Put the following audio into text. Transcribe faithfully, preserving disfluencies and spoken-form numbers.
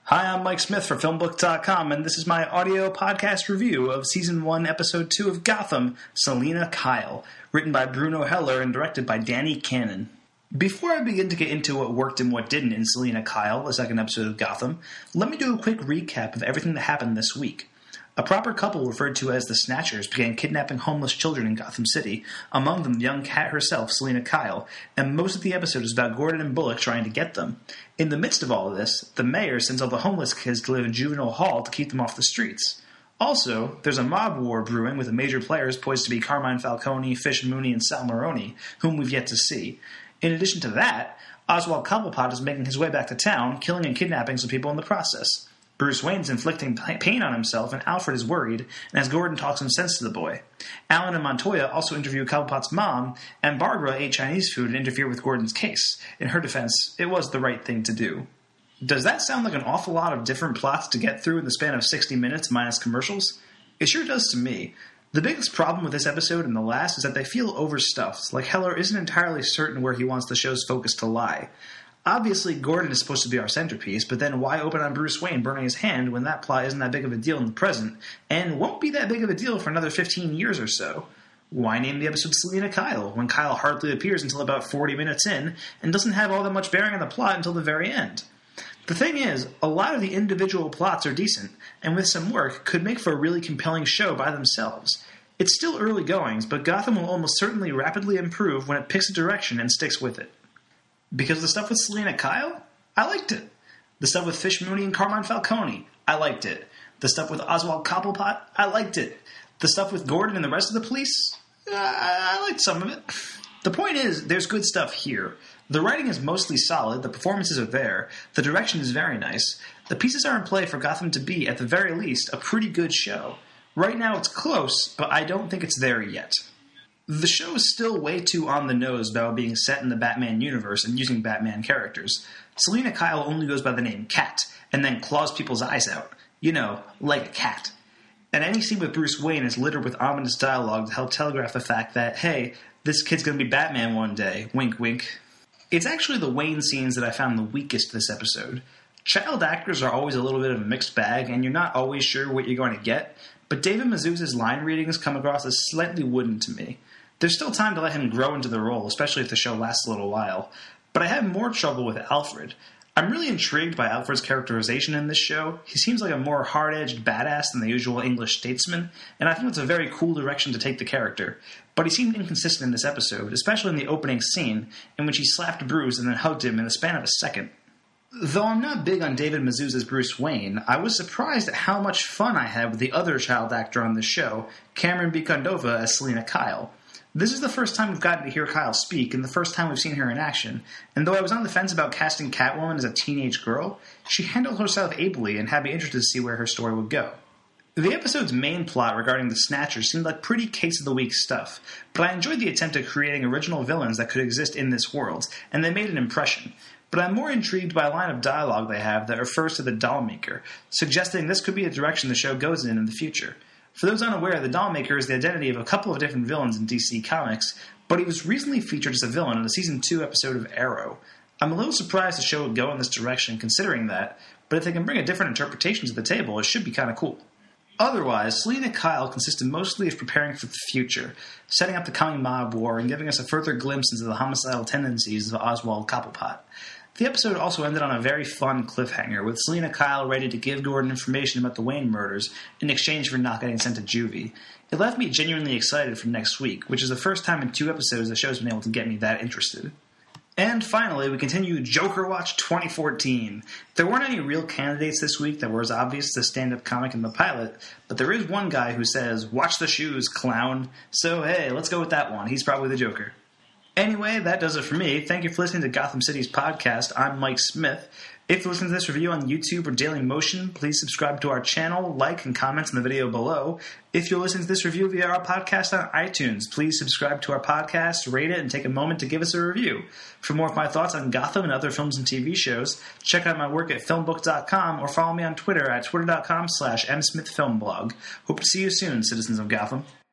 Hi, I'm Mike Smith for Filmbook dot com, and this is my audio podcast review of Season one, Episode two of Gotham, Selina Kyle, written by Bruno Heller and directed by Danny Cannon. Before I begin to get into what worked and what didn't in Selina Kyle, the second episode of Gotham, let me do a quick recap of everything that happened this week. A proper couple referred to as the Snatchers began kidnapping homeless children in Gotham City, among them the young cat herself, Selina Kyle, and most of the episode is about Gordon and Bullock trying to get them. In the midst of all of this, the mayor sends all the homeless kids to live in juvenile hall to keep them off the streets. Also, there's a mob war brewing with the major players poised to be Carmine Falcone, Fish Mooney, and Sal Maroni, whom we've yet to see. In addition to that, Oswald Cobblepot is making his way back to town, killing and kidnapping some people in the process. Bruce Wayne's inflicting pain on himself, and Alfred is worried, and as Gordon talks some sense to the boy. Alan and Montoya also interview Cobblepot's mom, and Barbara ate Chinese food and interfered with Gordon's case. In her defense, it was the right thing to do. Does that sound like an awful lot of different plots to get through in the span of sixty minutes minus commercials? It sure does to me. The biggest problem with this episode and the last is that they feel overstuffed, like Heller isn't entirely certain where he wants the show's focus to lie. Obviously, Gordon is supposed to be our centerpiece, but then why open on Bruce Wayne burning his hand when that plot isn't that big of a deal in the present, and won't be that big of a deal for another fifteen years or so? Why name the episode Selina Kyle, when Kyle hardly appears until about forty minutes in, and doesn't have all that much bearing on the plot until the very end? The thing is, a lot of the individual plots are decent, and with some work, could make for a really compelling show by themselves. It's still early goings, but Gotham will almost certainly rapidly improve when it picks a direction and sticks with it. Because the stuff with Selina Kyle? I liked it. The stuff with Fish Mooney and Carmine Falcone? I liked it. The stuff with Oswald Cobblepot? I liked it. The stuff with Gordon and the rest of the police? Uh, I liked some of it. The point is, there's good stuff here. The writing is mostly solid, the performances are there, the direction is very nice. The pieces are in play for Gotham to be, at the very least, a pretty good show. Right now it's close, but I don't think it's there yet. The show is still way too on the nose about being set in the Batman universe and using Batman characters. Selina Kyle only goes by the name Cat, and then claws people's eyes out. You know, like a cat. And any scene with Bruce Wayne is littered with ominous dialogue to help telegraph the fact that, hey, this kid's gonna be Batman one day. Wink, wink. It's actually the Wayne scenes that I found the weakest this episode. Child actors are always a little bit of a mixed bag, and you're not always sure what you're going to get, but David Mazouz's line readings come across as slightly wooden to me. There's still time to let him grow into the role, especially if the show lasts a little while. But I have more trouble with Alfred. I'm really intrigued by Alfred's characterization in this show. He seems like a more hard-edged badass than the usual English statesman, and I think it's a very cool direction to take the character. But he seemed inconsistent in this episode, especially in the opening scene, in which he slapped Bruce and then hugged him in the span of a second. Though I'm not big on David Mazouz's Bruce Wayne, I was surprised at how much fun I had with the other child actor on the show, Cameron Bicondova as Selina Kyle. This is the first time we've gotten to hear Kyle speak, and the first time we've seen her in action, and though I was on the fence about casting Catwoman as a teenage girl, she handled herself ably and had me interested to see where her story would go. The episode's main plot regarding the Snatchers seemed like pretty case-of-the-week stuff, but I enjoyed the attempt at creating original villains that could exist in this world, and they made an impression. But I'm more intrigued by a line of dialogue they have that refers to the Dollmaker, suggesting this could be a direction the show goes in in the future. For those unaware, the Dollmaker is the identity of a couple of different villains in D C Comics, but he was recently featured as a villain in a Season two episode of Arrow. I'm a little surprised the show would go in this direction considering that, but if they can bring a different interpretation to the table, it should be kind of cool. Otherwise, Selina Kyle consisted mostly of preparing for the future, setting up the coming mob war and giving us a further glimpse into the homicidal tendencies of Oswald Cobblepot. The episode also ended on a very fun cliffhanger, with Selina Kyle ready to give Gordon information about the Wayne murders in exchange for not getting sent to juvie. It left me genuinely excited for next week, which is the first time in two episodes the show's been able to get me that interested. And finally, we continue Joker Watch twenty fourteen. There weren't any real candidates this week that were as obvious as the stand-up comic in the pilot, but there is one guy who says, "Watch the shoes, clown." So hey, let's go with that one. He's probably the Joker. Anyway, that does it for me. Thank you for listening to Gotham City's podcast. I'm Mike Smith. If you're listening to this review on YouTube or Daily Motion, please subscribe to our channel, like, and comment in the video below. If you're listening to this review via our podcast on iTunes, please subscribe to our podcast, rate it, and take a moment to give us a review. For more of my thoughts on Gotham and other films and T V shows, check out my work at Filmbook dot com or follow me on Twitter at twitter dot com slash msmithfilmblog. Hope to see you soon, citizens of Gotham.